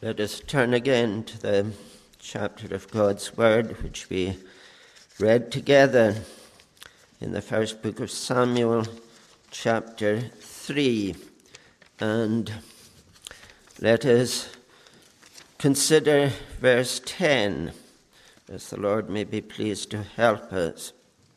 Let us turn again to the chapter of God's Word, which we read together in the first book of Samuel, chapter 3. And let us consider verse 10, as the Lord may be pleased to help us.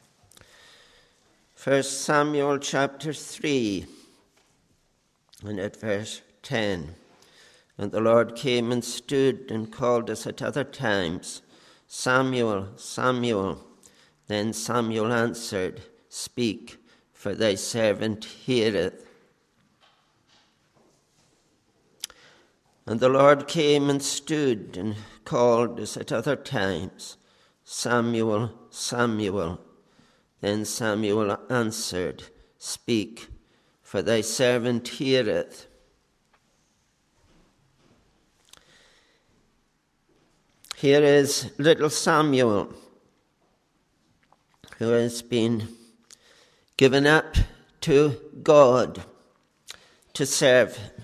1 Samuel chapter 3, and at verse 10. And the Lord came and stood and called us at other times, Samuel, Samuel. Then Samuel answered, Speak, for thy servant heareth. And the Lord came and stood and called us at other times, Samuel, Samuel. Then Samuel answered, Speak, for thy servant heareth. Here is little Samuel, who has been given up to God to serve him.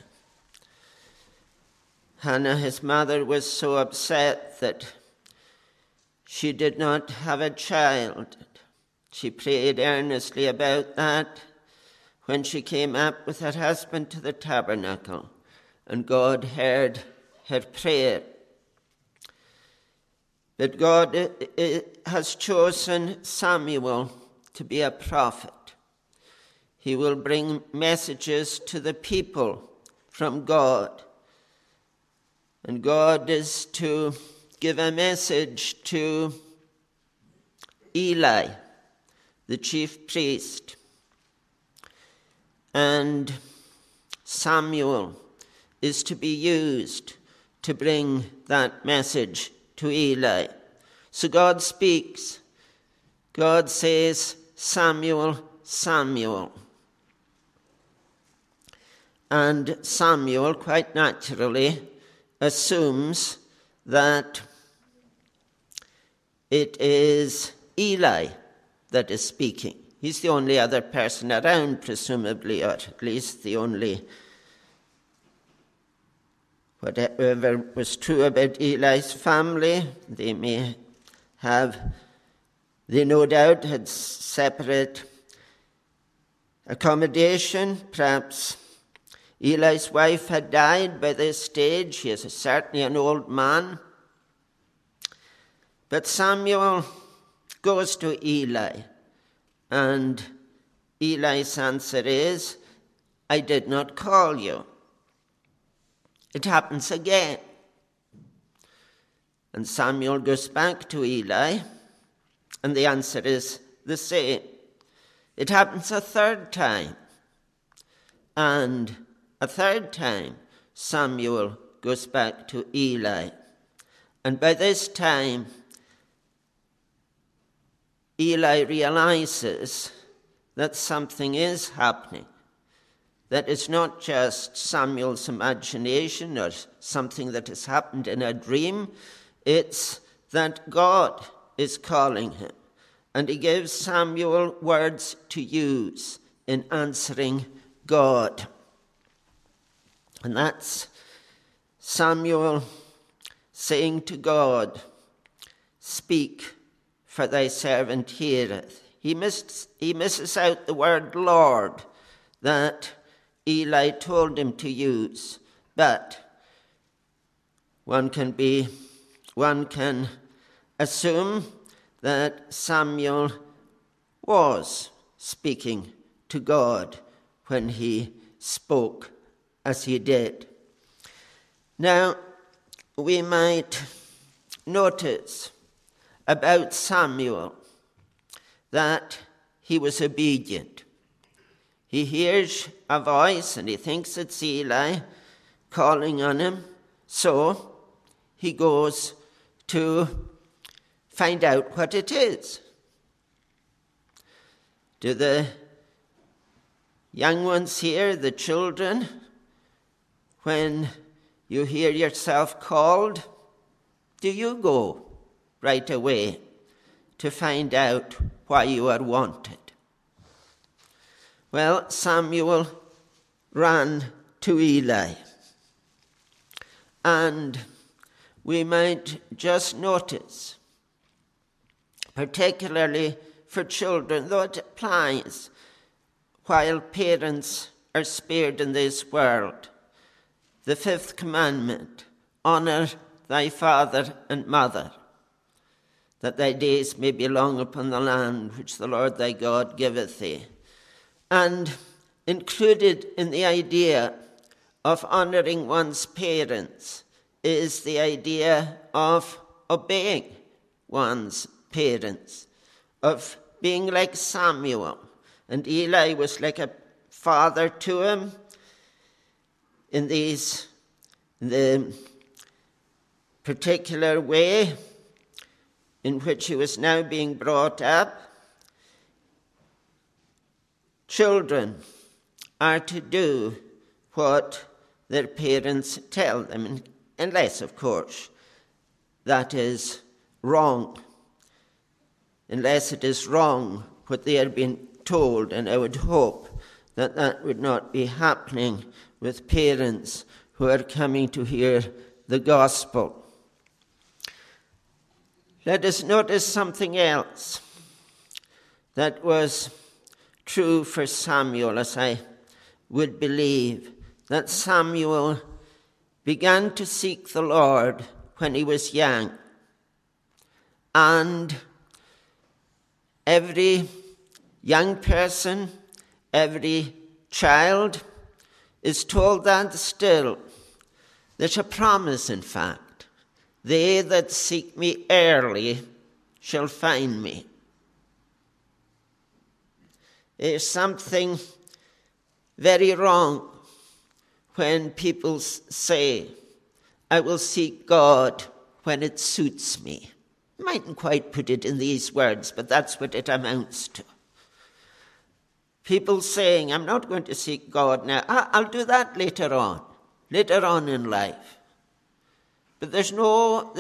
Hannah, his mother, was so upset that she did not have a child. She prayed earnestly about that when she came up with her husband to the tabernacle, and God heard her prayer. But God has chosen Samuel to be a prophet. He will bring messages to the people from God. And God is to give a message to Eli, the chief priest. And Samuel is to be used to bring that message to Eli. So God speaks. God says, Samuel, Samuel. And Samuel, quite naturally, assumes that it is Eli that is speaking. He's the only other person around, presumably, or at least the only. Whatever was true about Eli's family, they no doubt had separate accommodation. Perhaps Eli's wife had died by this stage. He is certainly an old man. But Samuel goes to Eli, and Eli's answer is, I did not call you. It happens again. And Samuel goes back to Eli, and the answer is the same. It happens a third time. And a third time, Samuel goes back to Eli. And by this time, Eli realizes that something is happening. That it's not just Samuel's imagination or something that has happened in a dream. It's that God is calling him. And he gives Samuel words to use in answering God. And that's Samuel saying to God, Speak, for thy servant heareth. He misses out the word Lord that Eli told him to use, but one can assume that Samuel was speaking to God when he spoke as he did. Now, we might notice about Samuel that he was obedient. He hears a voice and he thinks it's Eli calling on him. So he goes to find out what it is. Do the young ones here, the children, when you hear yourself called, do you go right away to find out why you are wanted? Well, Samuel ran to Eli. And we might just notice, particularly for children, though it applies while parents are spared in this world, the fifth commandment, honour thy father and mother, that thy days may be long upon the land which the Lord thy God giveth thee. And included in the idea of honouring one's parents is the idea of obeying one's parents, of being like Samuel. And Eli was like a father to him in the particular way in which he was now being brought up. Children are to do what their parents tell them, unless, of course, that is wrong. Unless it is wrong what they are being told, and I would hope that that would not be happening with parents who are coming to hear the gospel. Let us notice something else that was true for Samuel, as I would believe, that Samuel began to seek the Lord when he was young. And every young person, every child is told that still. There's a promise, in fact. They that seek me early shall find me. There's something very wrong when people say, I will seek God when it suits me. I mightn't quite put it in these words, but that's what it amounts to. People saying, I'm not going to seek God now. I'll do that later on in life. But there's not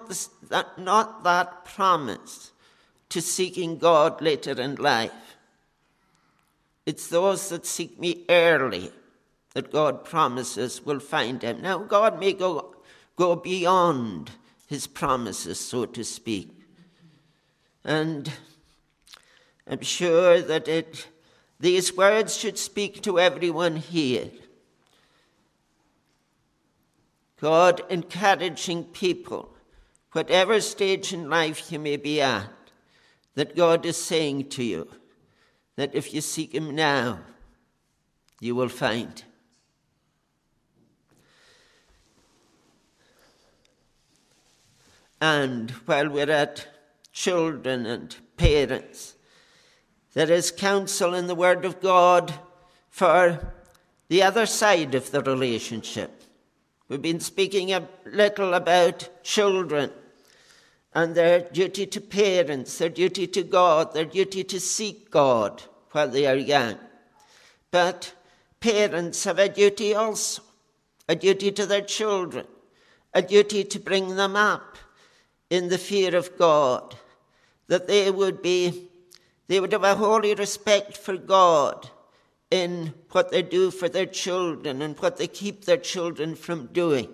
that promise to seeking God later in life. It's those that seek me early that God promises will find him. Now, God may go beyond his promises, so to speak. And I'm sure that these words should speak to everyone here. God encouraging people, whatever stage in life you may be at, that God is saying to you that if you seek him now, you will find him. And while we're at children and parents, there is counsel in the Word of God for the other side of the relationship. We've been speaking a little about children and their duty to parents, their duty to God, their duty to seek God while they are young. But parents have a duty also, a duty to their children, a duty to bring them up in the fear of God, that they would have a holy respect for God in what they do for their children and what they keep their children from doing.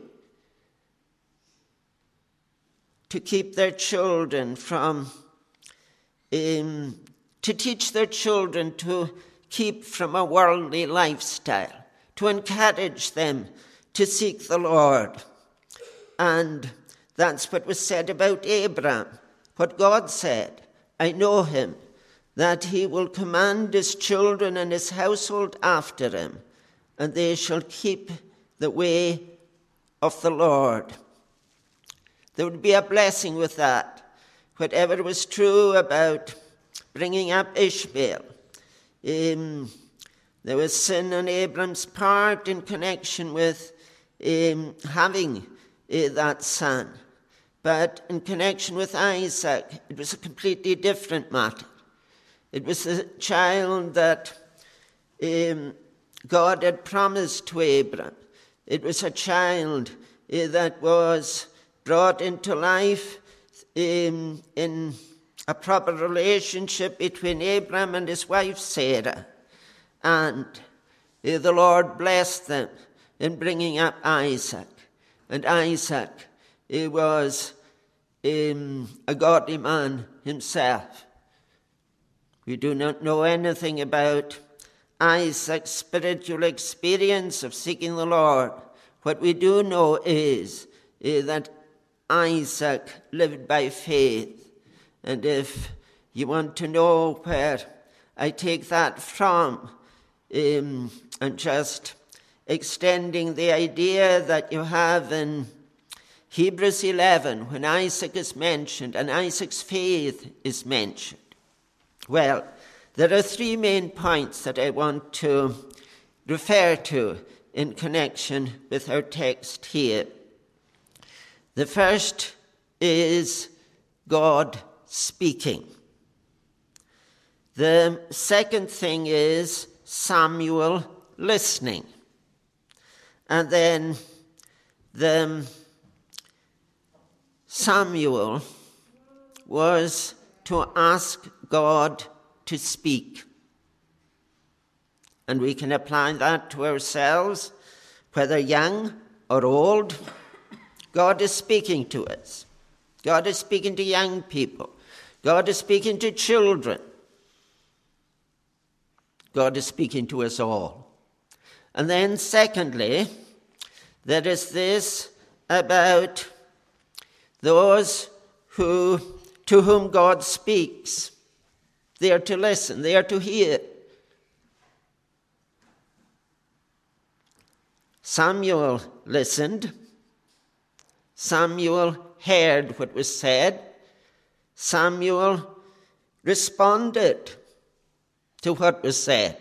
To keep their children from, to teach their children to keep from a worldly lifestyle, to encourage them to seek the Lord. And that's what was said about Abraham, what God said. I know him, that he will command his children and his household after him, and they shall keep the way of the Lord. There would be a blessing with that. Whatever was true about bringing up Ishmael, there was sin on Abram's part in connection with having that son. But in connection with Isaac, it was a completely different matter. It was a child that God had promised to Abram. It was a child that was brought into life in a proper relationship between Abram and his wife Sarah. And the Lord blessed them in bringing up Isaac. And Isaac, he was a godly man himself. We do not know anything about Isaac's spiritual experience of seeking the Lord. What we do know is that Isaac lived by faith. And if you want to know where I take that from, and just extending the idea that you have in Hebrews 11, when Isaac is mentioned and Isaac's faith is mentioned. Well, there are three main points that I want to refer to in connection with our text here. The first is God speaking. The second thing is Samuel listening. And then Samuel was to ask God to speak. And we can apply that to ourselves, whether young or old. God is speaking to us. God is speaking to young people. God is speaking to children. God is speaking to us all. And then secondly, there is this about those to whom God speaks. They are to listen, they are to hear. Samuel listened. Samuel heard what was said. Samuel responded to what was said.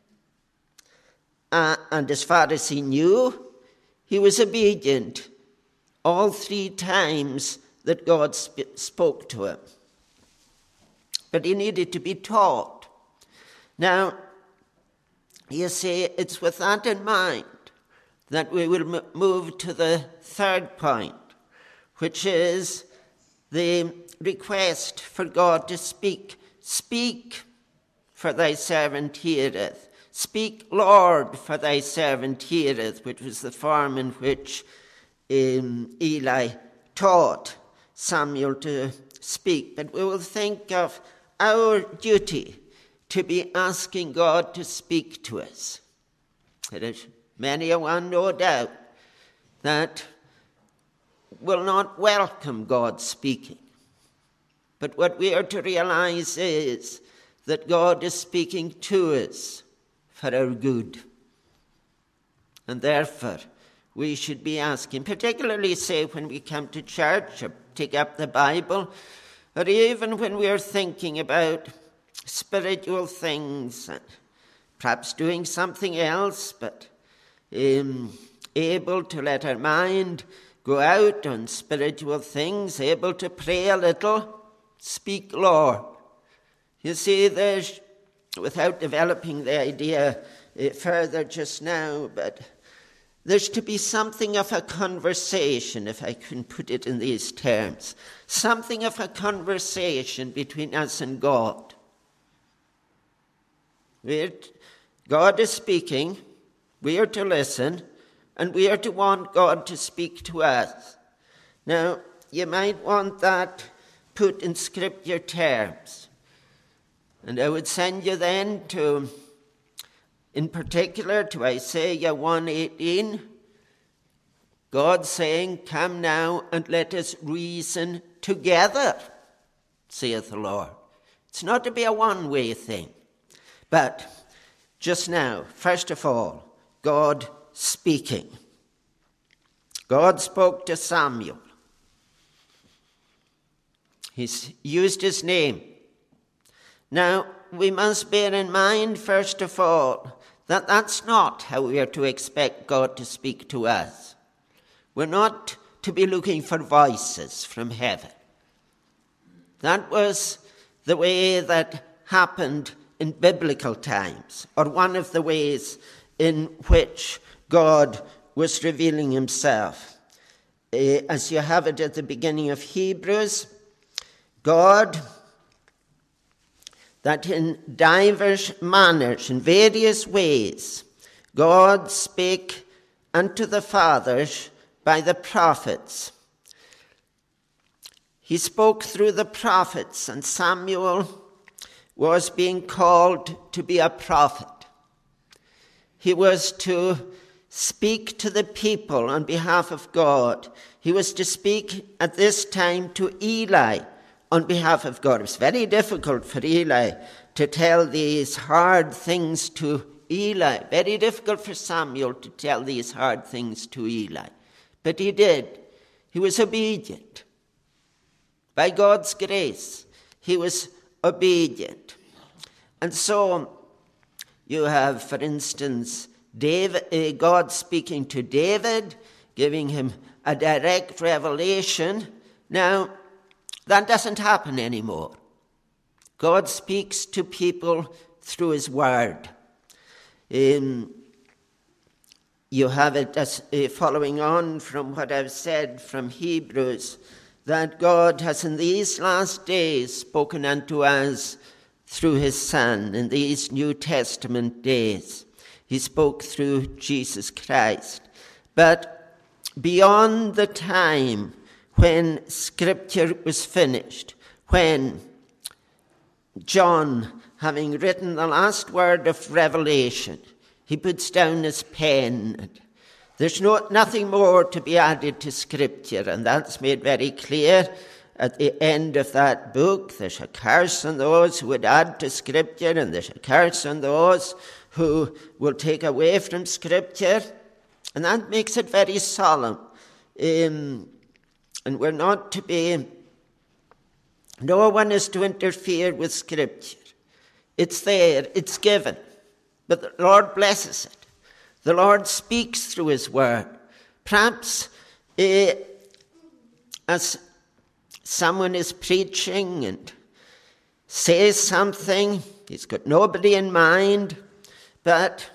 And as far as he knew, he was obedient all three times that God spoke to him. But he needed to be taught. Now, you see, it's with that in mind that we will move to the third point, which is the request for God to speak. Speak, for thy servant heareth. Speak, Lord, for thy servant heareth, which was the form in which Eli taught Samuel to speak. But we will think of our duty to be asking God to speak to us. There is many a one, no doubt, that will not welcome God speaking. But what we are to realize is that God is speaking to us for our good. And therefore, we should be asking, particularly, say, when we come to church or take up the Bible, or even when we are thinking about spiritual things, and perhaps doing something else, but able to let our mind go out on spiritual things, able to pray a little, speak, Lord. You see, there's, without developing the idea further just now, but there's to be something of a conversation, if I can put it in these terms, something of a conversation between us and God. God is speaking, we are to listen, and we are to want God to speak to us. Now, you might want that put in scripture terms. And I would send you then to, in particular, to Isaiah 1:18. God saying, "Come now and let us reason together, saith the Lord." It's not to be a one-way thing. But just now, first of all, God speaking. God spoke to Samuel. He's used his name. Now, we must bear in mind, first of all, that that's not how we are to expect God to speak to us. We're not to be looking for voices from heaven. That was the way that happened in biblical times, or one of the ways in which God was revealing himself. As you have it at the beginning of Hebrews, God, that in divers manners, in various ways, God spake unto the fathers by the prophets. He spoke through the prophets, and Samuel was being called to be a prophet. He was to speak to the people on behalf of God. He was to speak at this time to Eli on behalf of God. It was very difficult for Eli to tell these hard things to Eli. Very difficult for Samuel to tell these hard things to Eli. But he did. He was obedient. By God's grace, he was obedient. And so you have, for instance, God speaking to David, giving him a direct revelation. Now, that doesn't happen anymore. God speaks to people through his word. You have it as following on from what I've said from Hebrews, that God has in these last days spoken unto us through his Son in these New Testament days. He spoke through Jesus Christ. But beyond the time when Scripture was finished, when John, having written the last word of Revelation, he puts down his pen. There's nothing more to be added to Scripture, and that's made very clear at the end of that book. There's a curse on those who would add to Scripture, and there's a curse on those who will take away from Scripture. And that makes it very solemn. And we're not to be, no one is to interfere with Scripture. It's there, it's given. But the Lord blesses it. The Lord speaks through his word. Perhaps as someone is preaching and says something, he's got nobody in mind, but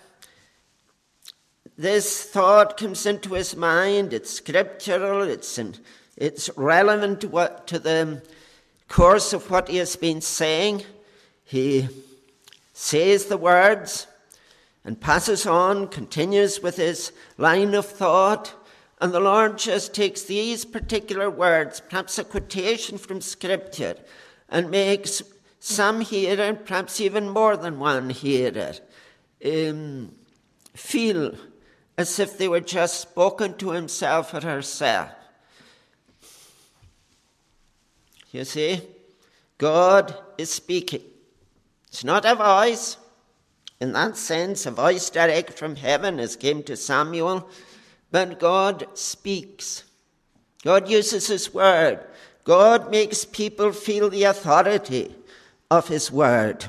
this thought comes into his mind. It's scriptural, it's relevant to the course of what he has been saying. He says the words and passes on, continues with his line of thought, and the Lord just takes these particular words, perhaps a quotation from Scripture, and makes some hearer, perhaps even more than one hearer, feel as if they were just spoken to himself or herself. You see, God is speaking. It's not a voice. In that sense, a voice direct from heaven as came to Samuel, but God speaks. God uses his word. God makes people feel the authority of his word.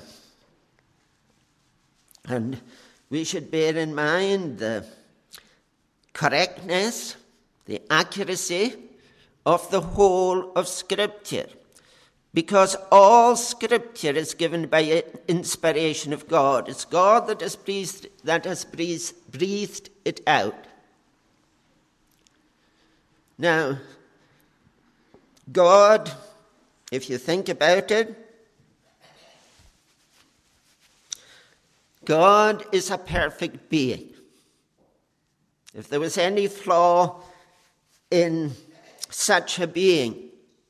And we should bear in mind the correctness, the accuracy of the whole of Scripture. Because all Scripture is given by inspiration of God. It's God that has breathed it out. Now, God, if you think about it, God is a perfect being. If there was any flaw in such a being,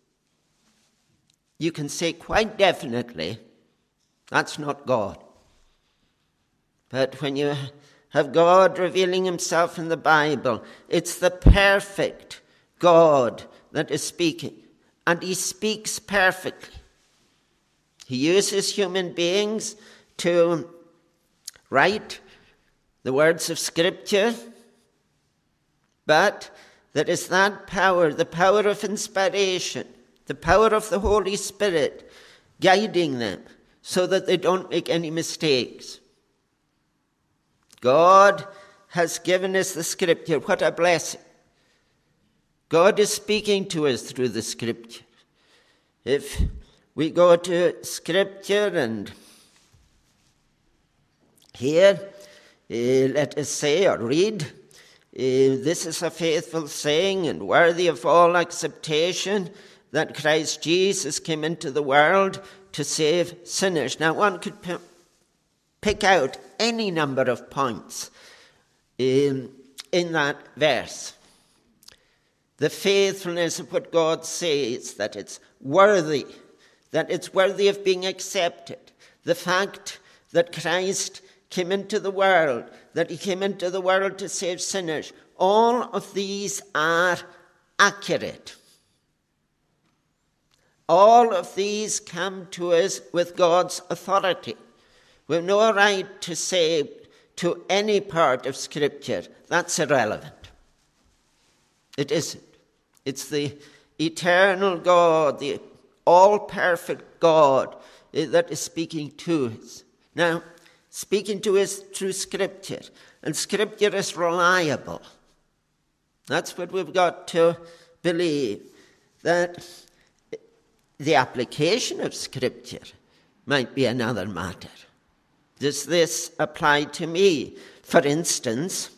you can say quite definitely, that's not God. But when you have God revealing himself in the Bible, it's the perfect God that is speaking. And he speaks perfectly. He uses human beings to write the words of Scripture, but there is that power, the power of inspiration, the power of the Holy Spirit guiding them so that they don't make any mistakes. God has given us the Scripture. What a blessing. God is speaking to us through the Scripture. If we go to Scripture and here, let us say or read, this is a faithful saying and worthy of all acceptation, that Christ Jesus came into the world to save sinners. Now, one could pick out any number of points in that verse. the faithfulness of what God says, that it's worthy of being accepted. The fact that Christ came into the world, that he came into the world to save sinners, all of these are accurate. All of these come to us with God's authority. We have no right to say to any part of Scripture, that's irrelevant. It isn't. It's the eternal God, the all-perfect God that is speaking to us. Now, speaking to us through Scripture, and Scripture is reliable. That's what we've got to believe, that the application of Scripture might be another matter. Does this apply to me? For instance,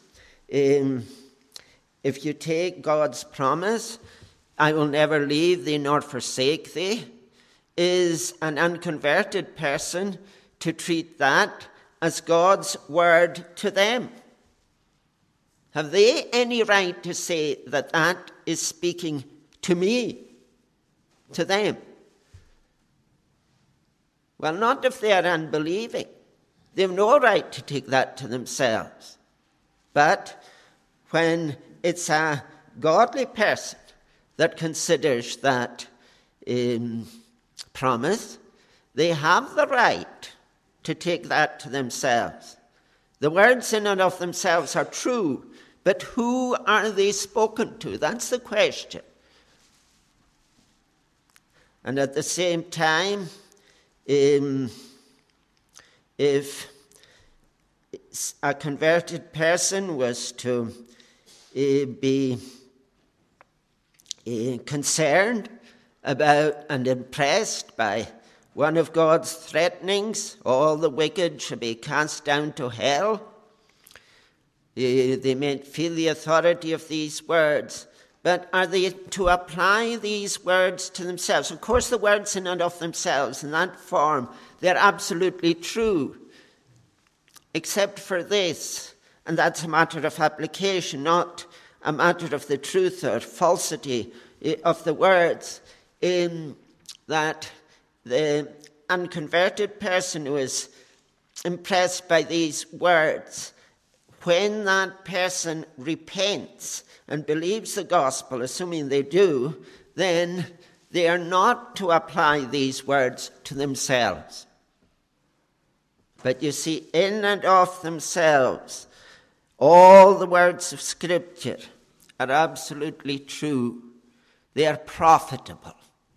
if you take God's promise, I will never leave thee nor forsake thee, is an unconverted person to treat that as God's word to them? Have they any right to say that that is speaking to me, to them? Well, not if they are unbelieving. They have no right to take that to themselves. But when it's a godly person that considers that promise, they have the right to take that to themselves. The words in and of themselves are true, but who are they spoken to? That's the question. And at the same time, if a converted person was to be concerned about and impressed by one of God's threatenings, all the wicked shall be cast down to hell, they may feel the authority of these words. But are they to apply these words to themselves? Of course, the words in and of themselves, in that form, they're absolutely true. Except for this, and that's a matter of application, not a matter of the truth or falsity of the words, in that the unconverted person who is impressed by these words, when that person repents and believes the gospel, assuming they do, then they are not to apply these words to themselves. But you see, in and of themselves, all the words of Scripture are absolutely true. They are profitable.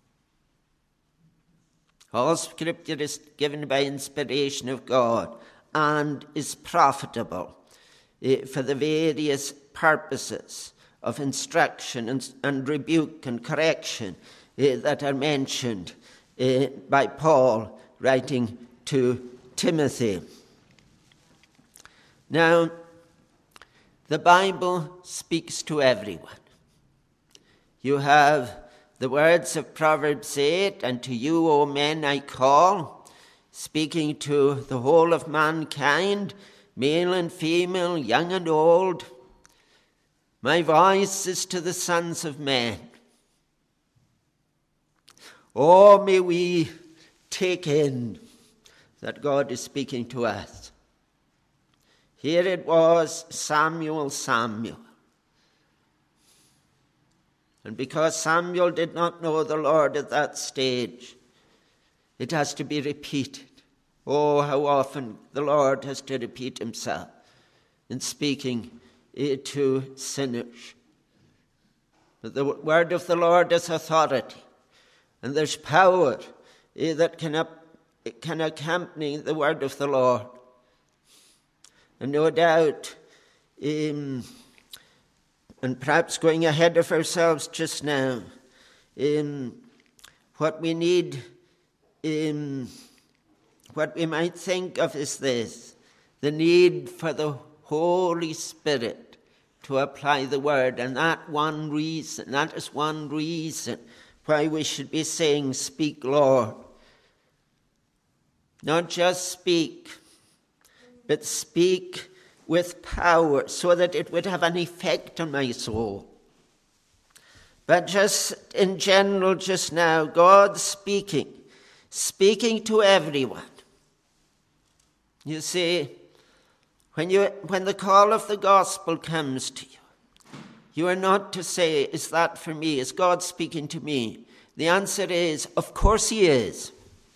All Scripture is given by inspiration of God and is profitable for the various purposes of instruction and rebuke and correction that are mentioned by Paul writing to Timothy. Now, the Bible speaks to everyone. You have the words of Proverbs 8, and to you, O men, I call, speaking to the whole of mankind, male and female, young and old. My voice is to the sons of men. Oh, may we take in that God is speaking to us. Here it was, Samuel, Samuel. And because Samuel did not know the Lord at that stage, it has to be repeated. Oh, how often the Lord has to repeat himself in speaking to sinners. But the word of the Lord is authority, and there's power that can accompany the word of the Lord. And no doubt, and perhaps going ahead of ourselves just now, what we need, what we might think of is this: the need for the Holy Spirit to apply the word. And that is one reason why we should be saying, "Speak, Lord." Not just speak, but speak with power so that it would have an effect on my soul. But just in general just now, God speaking to everyone. You see, when the call of the gospel comes to you, you are not to say, is that for me? Is God speaking to me? The answer is, of course he is.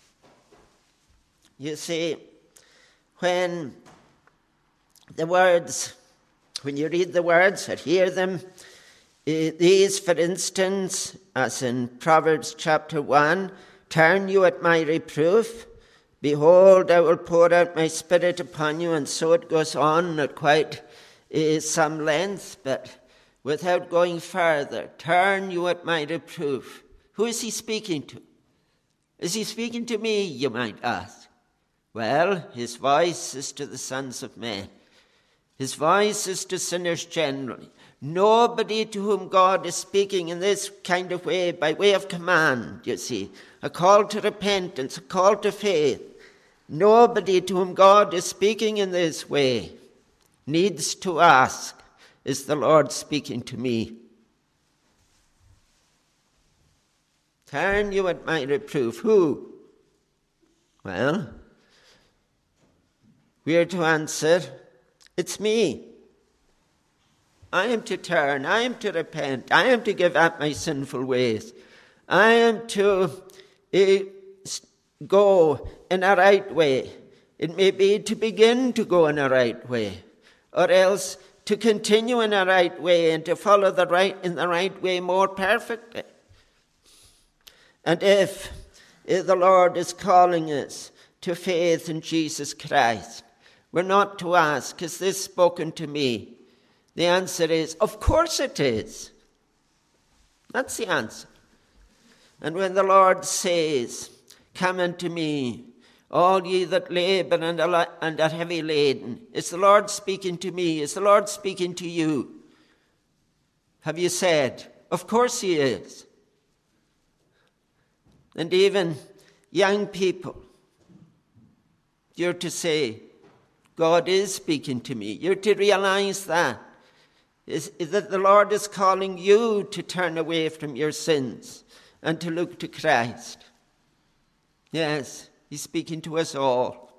You see, when you read the words or hear them, these, for instance, as in Proverbs chapter 1, turn you at my reproof. Behold, I will pour out my spirit upon you. And so it goes on at quite some length, but without going further. Turn you at my reproof. Who is he speaking to? Is he speaking to me, you might ask? Well, his voice is to the sons of men. His voice is to sinners generally. Nobody to whom God is speaking in this kind of way, by way of command, you see, a call to repentance, a call to faith. Nobody to whom God is speaking in this way needs to ask, is the Lord speaking to me? Turn you at my reproof. Who? Well, we are to answer, it's me. I am to turn, I am to repent, I am to give up my sinful ways. I am to go in a right way. It may be to begin to go in a right way, or else to continue in a right way and to follow in the right way more perfectly. And if the Lord is calling us to faith in Jesus Christ, we're not to ask, is this spoken to me? The answer is, of course it is. That's the answer. And when the Lord says, come unto me, all ye that labor and are heavy laden, is the Lord speaking to me? Is the Lord speaking to you? Have you said, of course he is? And even young people, you're to say, God is speaking to me. You're to realize that. Is that the Lord is calling you to turn away from your sins and to look to Christ. Yes, he's speaking to us all.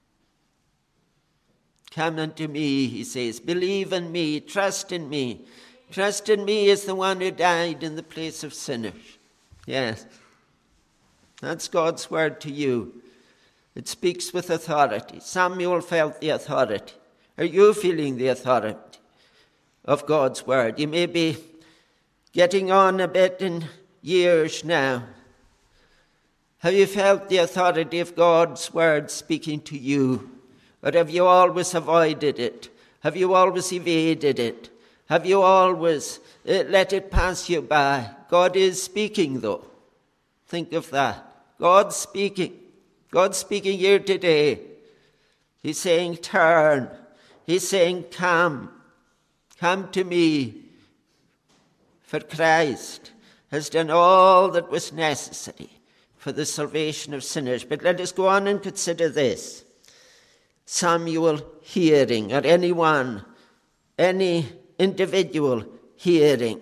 Come unto me, he says. Believe in me. Trust in me. Trust in me as the one who died in the place of sinners. Yes, that's God's word to you. It speaks with authority. Samuel felt the authority. Are you feeling the authority of God's word? You may be getting on a bit in years now. Have you felt the authority of God's word speaking to you? Or have you always avoided it? Have you always evaded it? Have you always let it pass you by? God is speaking, though. Think of that. God's speaking. God's speaking here today. He's saying, turn. He's saying, come. Come to me. For Christ has done all that was necessary for the salvation of sinners. But let us go on and consider this. Samuel hearing, or anyone, any individual hearing.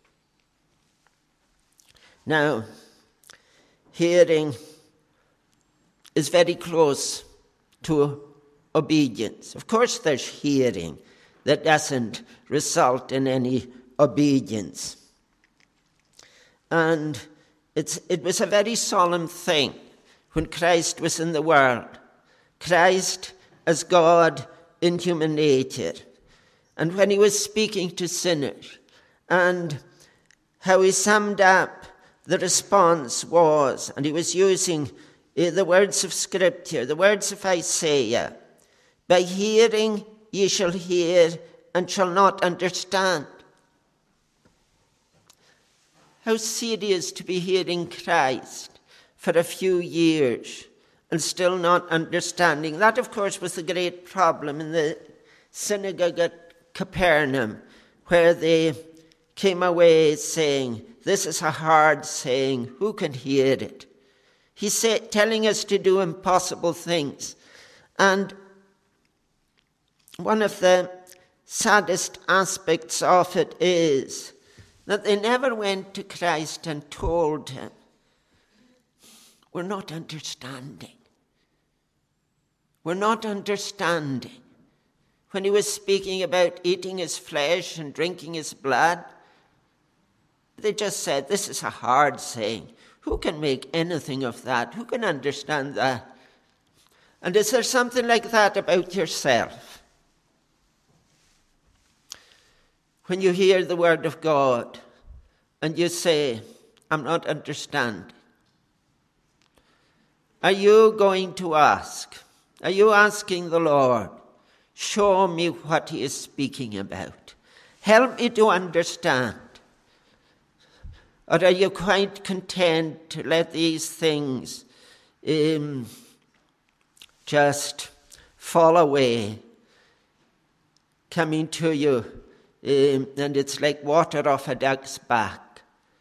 Now, hearing is very close to obedience. Of course, there's hearing that doesn't result in any obedience. And it was a very solemn thing when Christ was in the world. Christ as God in human nature. And when he was speaking to sinners, and how he summed up the response was, and he was using the words of Scripture, the words of Isaiah, by hearing ye shall hear and shall not understand. How serious to be hearing Christ for a few years and still not understanding. That, of course, was the great problem in the synagogue at Capernaum, where they came away saying, this is a hard saying, who can hear it? He's telling us to do impossible things. And one of the saddest aspects of it is that they never went to Christ and told him, we're not understanding. We're not understanding. When he was speaking about eating his flesh and drinking his blood, they just said, this is a hard saying. Who can make anything of that? Who can understand that? And is there something like that about yourself? When you hear the word of God and you say, I'm not understanding, are you going to ask? Are you asking the Lord, show me what he is speaking about? Help me to understand. Or are you quite content to let these things just fall away, coming to you, and it's like water off a duck's back.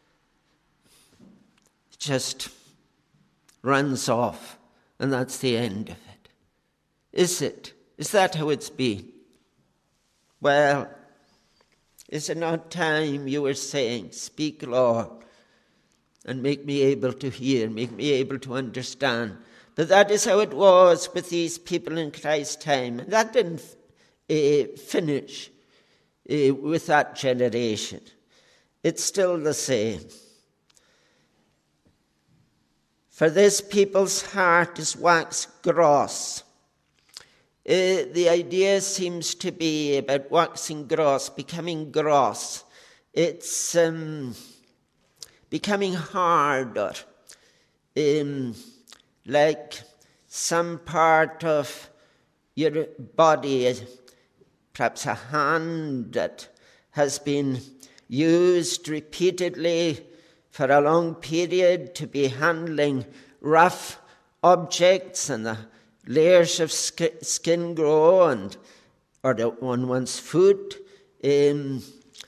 It just runs off, and that's the end of it. Is it? Is that how it's been? Well, is it not time you were saying, speak, Lord, and make me able to hear, make me able to understand? But that is how it was with these people in Christ's time. And that didn't finish with that generation. It's still the same. For this people's heart is waxed gross. The idea seems to be about waxing gross, becoming gross. It's becoming harder. Like some part of your body, perhaps a hand that has been used repeatedly for a long period to be handling rough objects, and the layers of skin grow, or on one's foot, and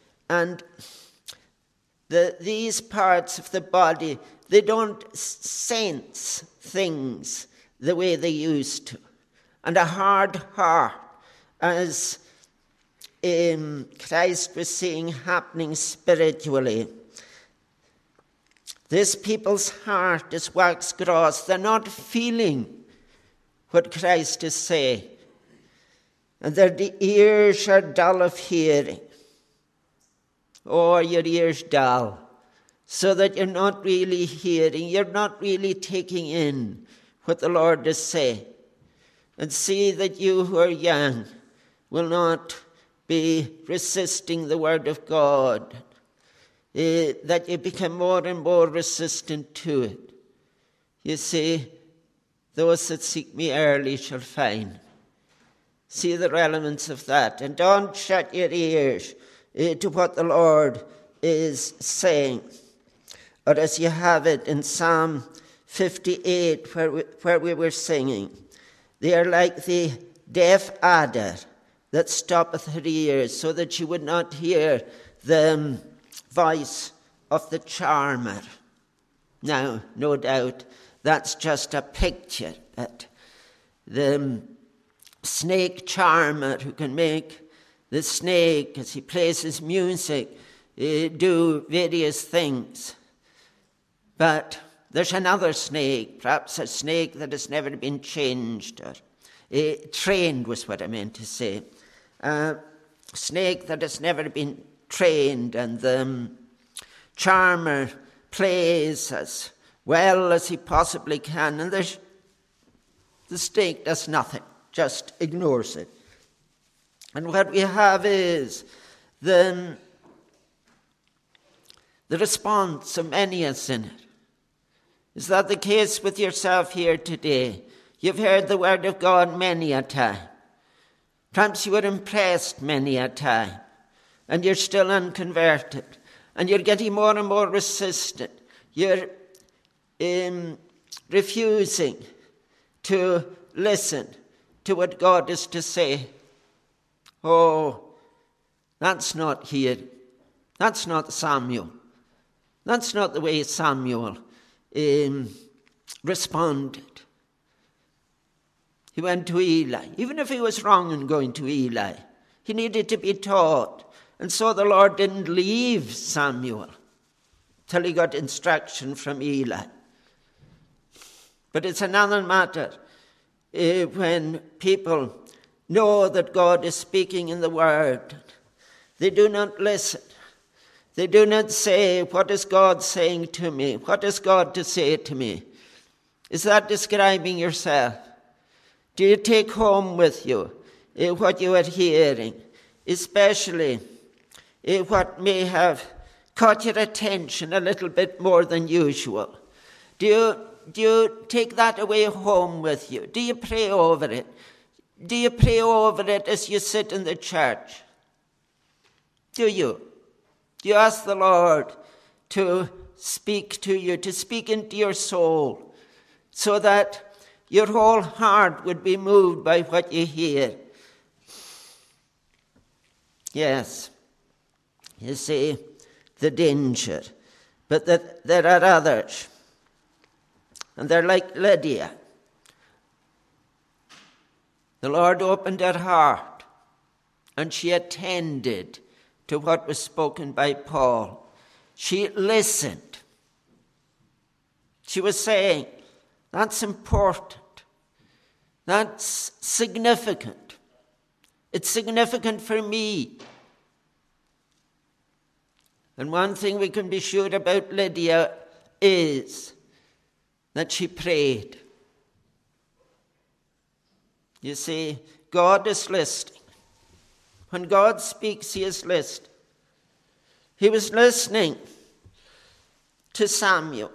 these parts of the body, they don't sense things the way they used to. And a hard heart, as Christ was seeing happening spiritually. This people's heart is waxed gross. They're not feeling what Christ is saying. And their ears are dull of hearing. Oh, are your ears dull? So that you're not really hearing, you're not really taking in what the Lord is saying. And see that you who are young will not be resisting the word of God, that you become more and more resistant to it. You see, those that seek me early shall find. See the relevance of that. And don't shut your ears to what the Lord is saying. Or as you have it in Psalm 58, where we were singing, they are like the deaf adder that stoppeth her ears, so that she would not hear the voice of the charmer. Now, no doubt, that's just a picture that the snake charmer who can make the snake, as he plays his music, do various things. But there's another snake, perhaps a snake that has never been changed, or trained was what I meant to say. A snake that has never been trained, and the charmer plays as well as he possibly can, and the snake does nothing, just ignores it. And what we have is the response of many a sinner. Is that the case with yourself here today? You've heard the word of God many a time. Perhaps you were impressed many a time, and you're still unconverted, and you're getting more and more resistant. You're refusing to listen to what God is to say. Oh, that's not here. That's not Samuel. That's not the way Samuel responded. He went to Eli. Even if he was wrong in going to Eli, he needed to be taught And so the Lord didn't leave Samuel till he got instruction from Eli. But it's another matter when people know that God is speaking in the Word. They do not listen. They do not say, what is God saying to me? What is God to say to me? Is that describing yourself? Do you take home with you what you are hearing, especially what may have caught your attention a little bit more than usual? Do you take that away home with you? Do you pray over it? Do you pray over it as you sit in the church? Do you? Do you ask the Lord to speak to you, to speak into your soul, so that your whole heart would be moved by what you hear? Yes, you see the danger. But there are others, and they're like Lydia. The Lord opened her heart, and she attended to what was spoken by Paul. She listened. She was saying, that's important. That's significant. It's significant for me. And one thing we can be sure about Lydia is that she prayed. You see, God is listening. When God speaks, he is listening. He was listening to Samuel.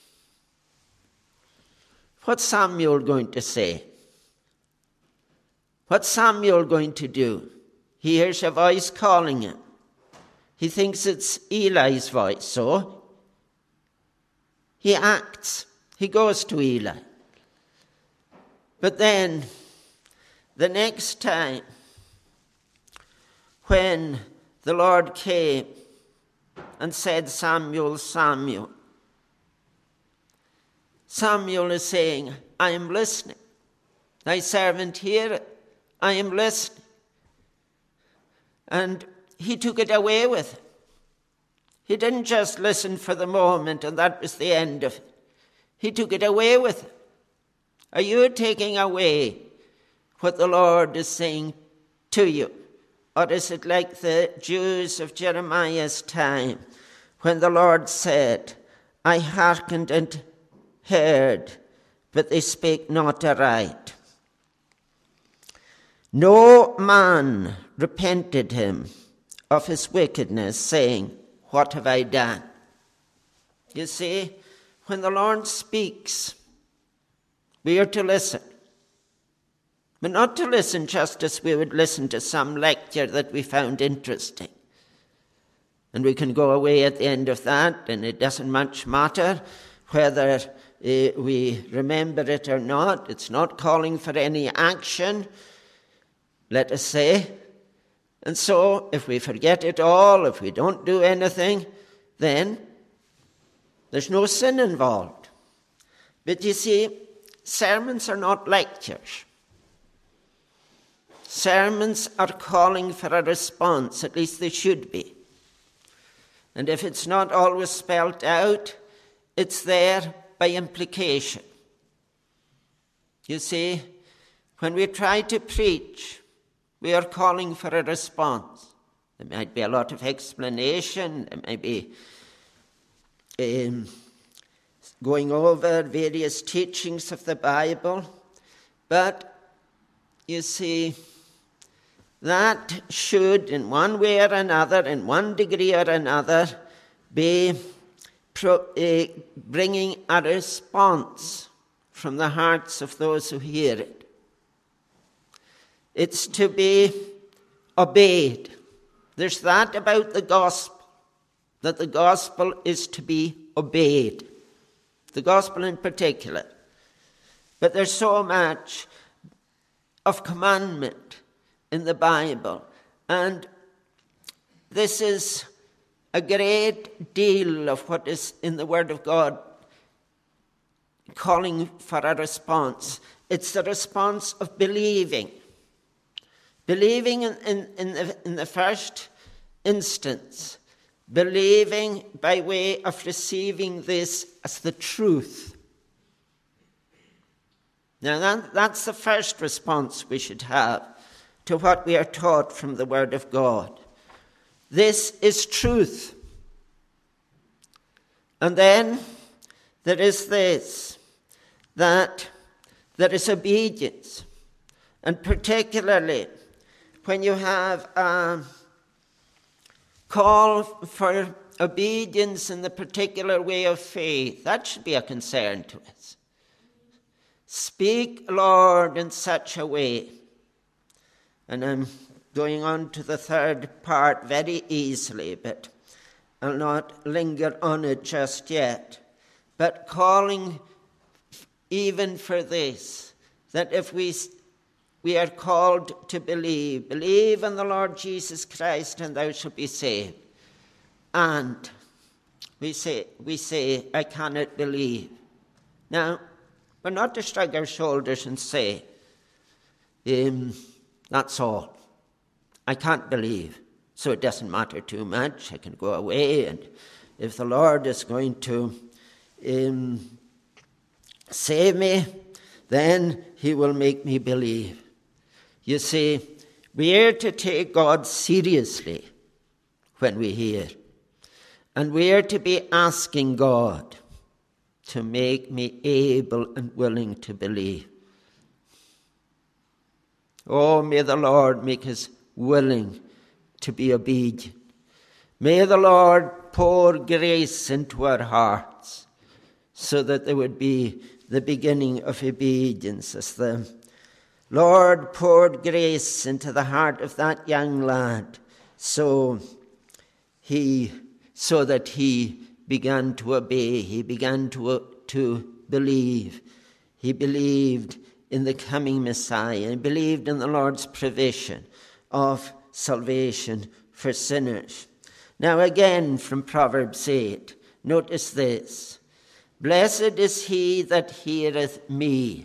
What's Samuel going to say? What's Samuel going to do? He hears a voice calling him. He thinks it's Eli's voice, so he acts. He goes to Eli. But then, the next time, when the Lord came and said, Samuel, Samuel, Samuel is saying, I am listening. Thy servant heareth. I am listening. And he took it away with him. He didn't just listen for the moment and that was the end of it. He took it away with him. Are you taking away what the Lord is saying to you? Or is it like the Jews of Jeremiah's time when the Lord said, I hearkened and heard, but they spake not aright. No man repented him of his wickedness, saying, what have I done? You see, when the Lord speaks, we are to listen. But not to listen just as we would listen to some lecture that we found interesting. And we can go away at the end of that, and it doesn't much matter whether we remember it or not. It's not calling for any action, let us say. And so, if we forget it all, if we don't do anything, then there's no sin involved. But you see, sermons are not lectures. Sermons are calling for a response, at least they should be. And if it's not always spelt out, it's there by implication. You see, when we try to preach, we are calling for a response. There might be a lot of explanation, there might be going over various teachings of the Bible, but you see, that should, in one way or another, in one degree or another, be bringing a response from the hearts of those who hear it. It's to be obeyed. There's that about the gospel, that the gospel is to be obeyed. The gospel in particular. But there's so much of commandment in the Bible. And this is a great deal of what is in the Word of God calling for a response. It's the response of believing. Believing in the first instance, believing by way of receiving this as the truth. Now that's the first response we should have to what we are taught from the Word of God. This is truth. And then there is this, that there is obedience. And particularly when you have a call for obedience in the particular way of faith, that should be a concern to us. Speak, Lord, in such a way. And I'm going on to the third part very easily, but I'll not linger on it just yet. But calling even for this, that if we are called to believe in the Lord Jesus Christ and thou shalt be saved. And we say, I cannot believe. Now, we're not to shrug our shoulders and say, that's all. I can't believe, so it doesn't matter too much. I can go away, and if the Lord is going to save me, then he will make me believe. You see, we are to take God seriously when we hear. And we are to be asking God to make me able and willing to believe. Oh, may the Lord make us willing to be obedient. May the Lord pour grace into our hearts so that there would be the beginning of obedience, as the Lord poured grace into the heart of that young lad, so that he began to obey. He began to believe. He believed in the coming Messiah. He believed in the Lord's provision of salvation for sinners. Now again from Proverbs 8, notice this. Blessed is he that heareth me,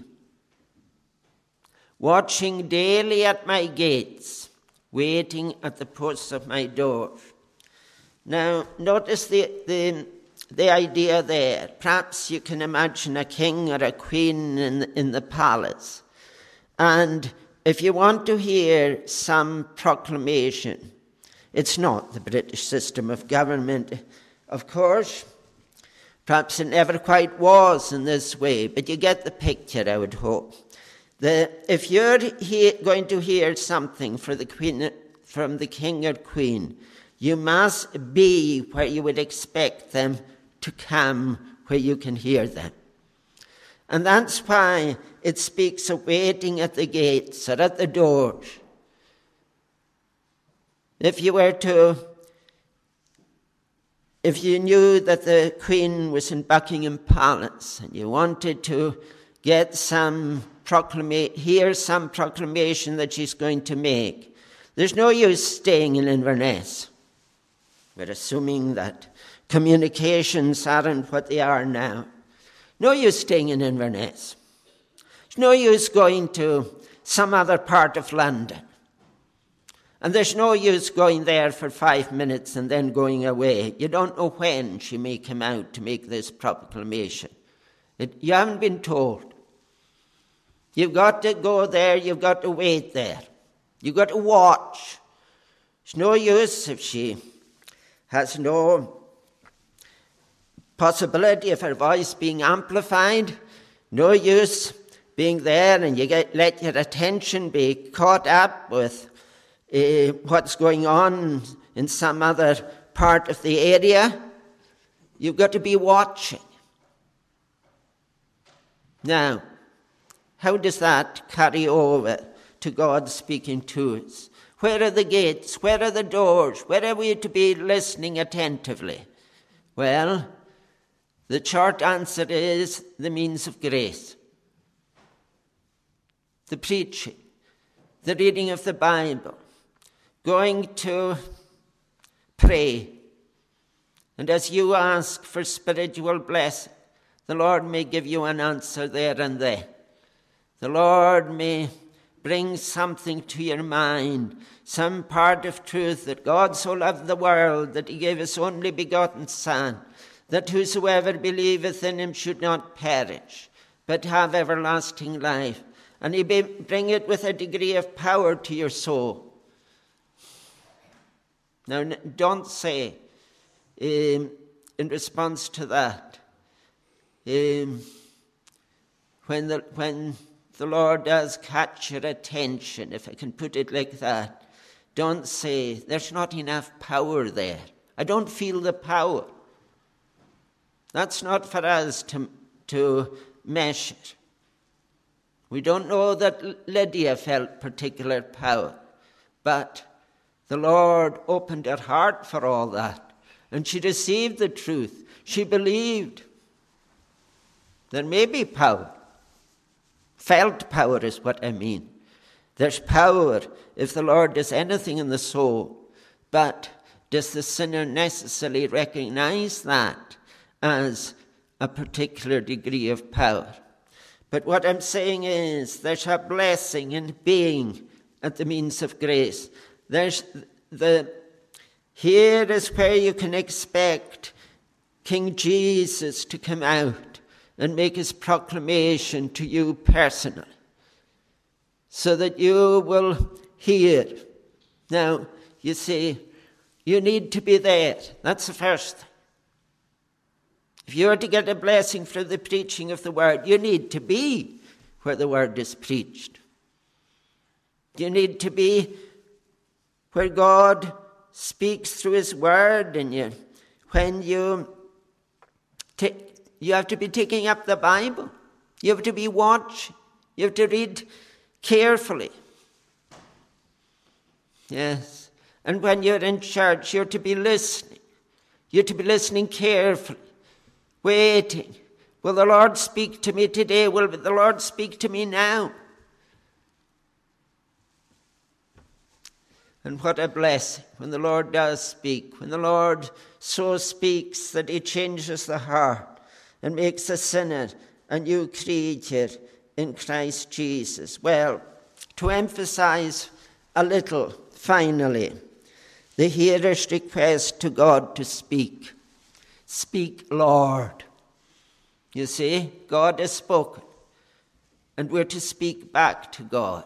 watching daily at my gates, waiting at the posts of my door. Now, notice the idea there. Perhaps you can imagine a king or a queen in the palace. And if you want to hear some proclamation, it's not the British system of government, of course. Perhaps it never quite was in this way, but you get the picture, I would hope. If you're going to hear something from the king or queen, you must be where you would expect them to come, where you can hear them. And that's why it speaks of waiting at the gates or at the doors. If you knew that the Queen was in Buckingham Palace and you wanted to get hear some proclamation that she's going to make, there's no use staying in Inverness. We're assuming that communications aren't what they are now. No use staying in Inverness. There's no use going to some other part of London. And there's no use going there for 5 minutes and then going away. You don't know when she may come out to make this proclamation. You haven't been told. You've got to go there, you've got to wait there. You've got to watch. It's no use if she has no possibility of her voice being amplified. No use being there and let your attention be caught up with what's going on in some other part of the area. You've got to be watching. Now, how does that carry over to God speaking to us? Where are the gates? Where are the doors? Where are we to be listening attentively? Well, the short answer is the means of grace. The preaching, the reading of the Bible, going to pray. And as you ask for spiritual blessing, the Lord may give you an answer there and then. The Lord may brings something to your mind, some part of truth, that God so loved the world that he gave his only begotten Son, that whosoever believeth in him should not perish, but have everlasting life. And he bring it with a degree of power to your soul. Now, don't say, in response to that, when the Lord does catch your attention, if I can put it like that, don't say, there's not enough power there. I don't feel the power. That's not for us to measure. We don't know that Lydia felt particular power, but the Lord opened her heart for all that, and she received the truth. She believed. There may be power. Felt power is what I mean. There's power if the Lord does anything in the soul, but does the sinner necessarily recognize that as a particular degree of power? But what I'm saying is there's a blessing in being at the means of grace. Here is where you can expect King Jesus to come out and make his proclamation to you personally, so that you will hear. Now, you see, you need to be there. That's the first thing. If you are to get a blessing from the preaching of the word, you need to be where the word is preached. You need to be where God speaks through his word, and you have to be taking up the Bible. You have to be watching. You have to read carefully. Yes. And when you're in church, you're to be listening. You're to be listening carefully, waiting. Will the Lord speak to me today? Will the Lord speak to me now? And what a blessing when the Lord does speak, when the Lord so speaks that he changes the heart and makes a sinner a new creature in Christ Jesus. Well, to emphasize a little, finally, the hearer's request to God to speak. Speak, Lord. You see, God has spoken, and we're to speak back to God.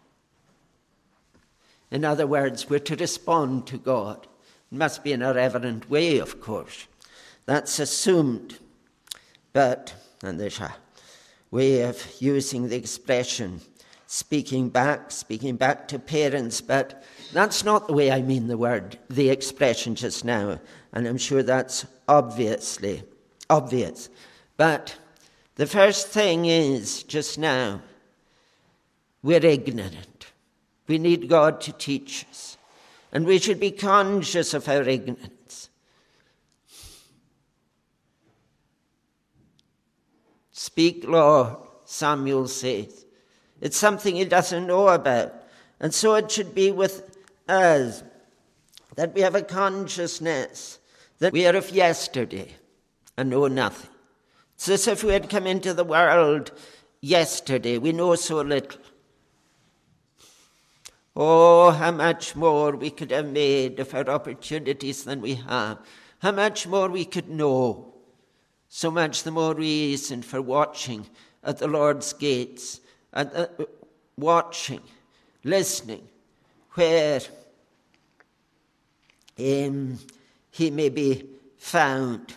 In other words, we're to respond to God. It must be in a reverent way, of course. That's assumed. But, and there's a way of using the expression speaking back to parents, but that's not the way I mean the expression just now, and I'm sure that's obviously obvious. But the first thing is, just now, we're ignorant. We need God to teach us, and we should be conscious of our ignorance. Speak, Lord, Samuel says. It's something he doesn't know about. And so it should be with us, that we have a consciousness that we are of yesterday and know nothing. It's as if we had come into the world yesterday. We know so little. Oh, how much more we could have made of our opportunities than we have. How much more we could know. So much the more reason for watching at the Lord's gates, and watching, listening, where he may be found.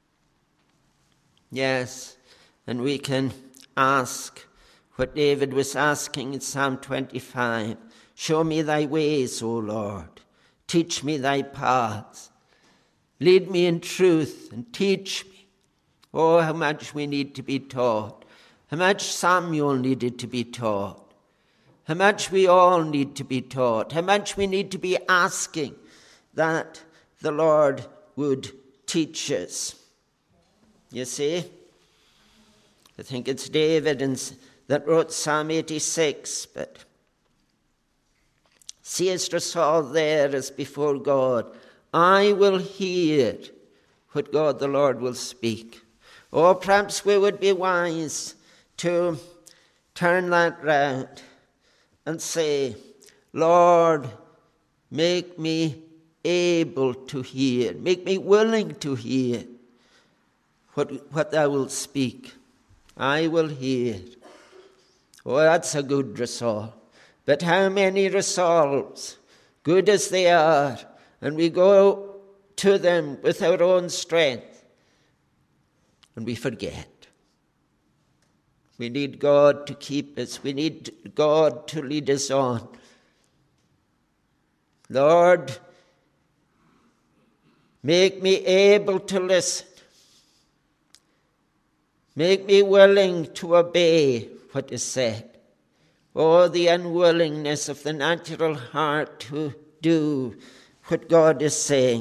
Yes, and we can ask what David was asking in Psalm 25. Show me thy ways, O Lord. Teach me thy paths. Lead me in truth and teach me. Oh, how much we need to be taught. How much Samuel needed to be taught. How much we all need to be taught. How much we need to be asking that the Lord would teach us. You see? I think it's David that wrote Psalm 86, but seest us all there as before God. I will hear what God the Lord will speak. Oh, perhaps we would be wise to turn that round and say, Lord, make me able to hear. Make me willing to hear what thou wilt speak. I will hear. Oh, that's a good resolve. But how many resolves, good as they are, and we go to them with our own strength, and we forget. We need God to keep us. We need God to lead us on. Lord, make me able to listen. Make me willing to obey what is said. Oh, the unwillingness of the natural heart to do what God is saying.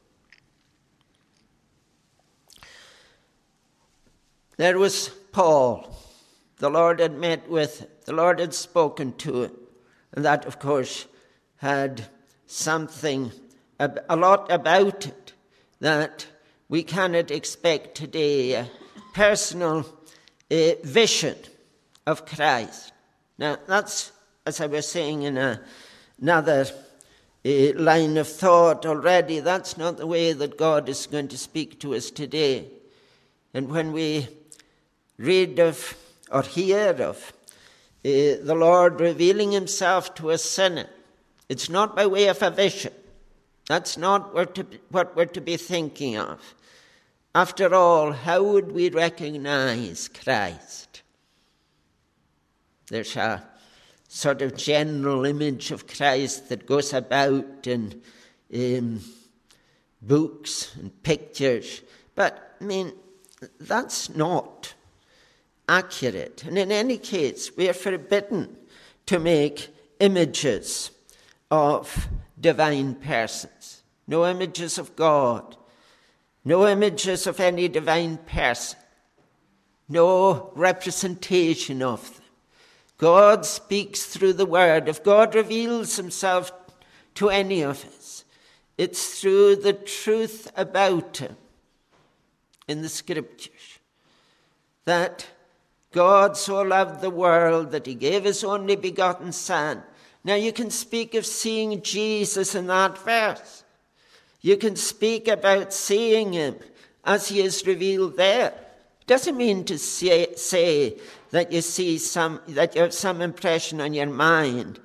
There was Paul. The Lord had met with it. The Lord had spoken to it. And that, of course, had something, a lot about it that we cannot expect today. A personal vision of Christ. Now, that's, as I was saying in another line of thought already, that's not the way that God is going to speak to us today. And when we read of or hear of the Lord revealing himself to a sinner, it's not by way of a vision. That's not what we're to be thinking of. After all, how would we recognize Christ? There's a sort of general image of Christ that goes about in books and pictures. But, I mean, that's not accurate. And in any case, we are forbidden to make images of divine persons. No images of God. No images of any divine person. No representation of them. God speaks through the Word. If God reveals himself to any of us, it's through the truth about him in the Scriptures. That God so loved the world that he gave his only begotten Son. Now you can speak of seeing Jesus in that verse. You can speak about seeing him as he is revealed there. It doesn't mean to say that you see that you have some impression on your mind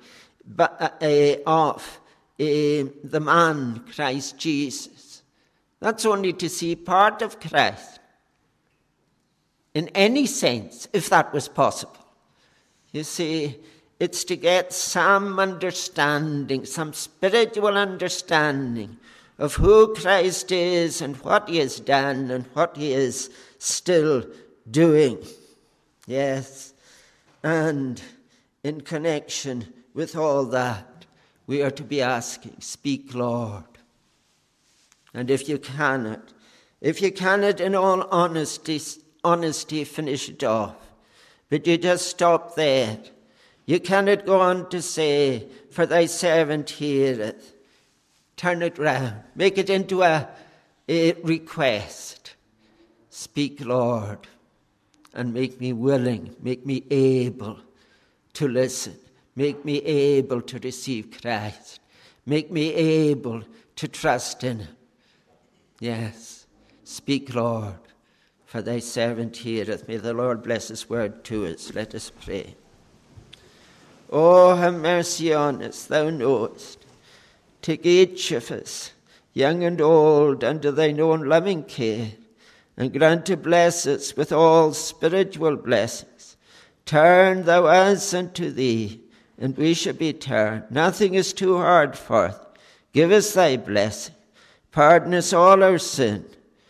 of the man Christ Jesus. That's only to see part of Christ. In any sense, if that was possible. You see, it's to get some understanding, some spiritual understanding of who Christ is and what he has done and what he is still doing. Yes, and in connection with all that, we are to be asking, speak, Lord. And if you cannot in all honesty finish it off, but you just stop there. You cannot go on to say, for thy servant heareth. Turn it round. Make it into a request. Speak, Lord, and make me willing, make me able to listen. Make me able to receive Christ. Make me able to trust in him. Yes, speak, Lord, for thy servant heareth. May the Lord bless his word to us. Let us pray. Oh, have mercy on us, thou knowest. Take each of us, young and old, under thine own loving care, and grant to bless us with all spiritual blessings. Turn thou us unto thee, and we shall be turned. Nothing is too hard for thee. Give us thy blessing. Pardon us all our sin.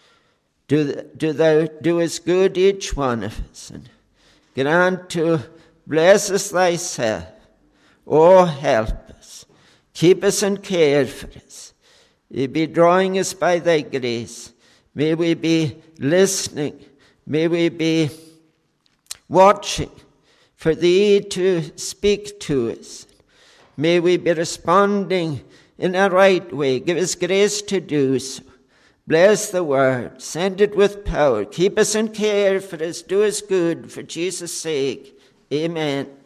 Do us good, each one of us, and grant to bless us thyself. Oh, help us. Keep us and care for us. Be drawing us by thy grace. May we be listening. May we be watching for thee to speak to us. May we be responding in a right way. Give us grace to do so. Bless the word. Send it with power. Keep us in care for us. Do us good for Jesus' sake. Amen.